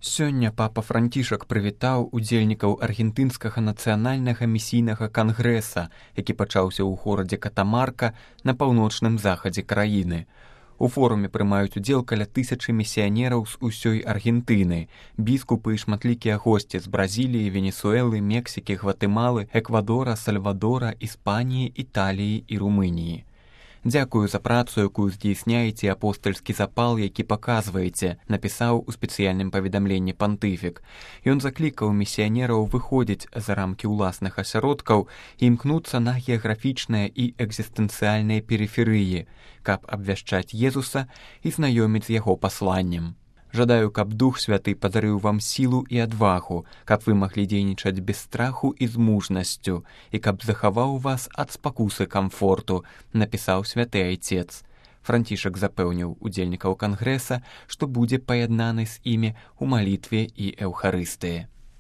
Сёння папа Францішак прывітаў удзельнікаў аргентынскага нацыянальнага місійнага кангрэса, які пачаўся ў горадзе Катамарка на паўночным захадзе краіны. У форуме прымаюць удзел каля 1000 місіянераў з усёй Аргентыны, біскупы і шматлікія госці з Бразіліі, Венесуэлы, Мексікі, Гватэмалы, Эквадора, Сальвадора, Іспаніі, Італіі і Румыніі. «Дзякую за працу, якую здзейсняеце, апостальскі запал, які паказваеце», напісаў у спецыяльным паведамленні пантыфік. Ён заклікаў місіянераў выходзіць за рамкі ўласных асяродкаў і імкнуцца на геаграфічныя і экзістэнцыяльныя перыферыі, каб абвяшчаць Езуса і знаёміць з яго пасланнем. «Жадаю, каб Дух Святы падарыў вам сілу і адвагу, каб вы маглі дзейнічаць без страху і з мужнасцю, і каб захаваў вас ад спакусы камфорту», напісаў святы айцец. Францішак запэўніў удзельнікаў кангрэса, што будзе паяднаны з імі ў малітве і эўхарыстыі.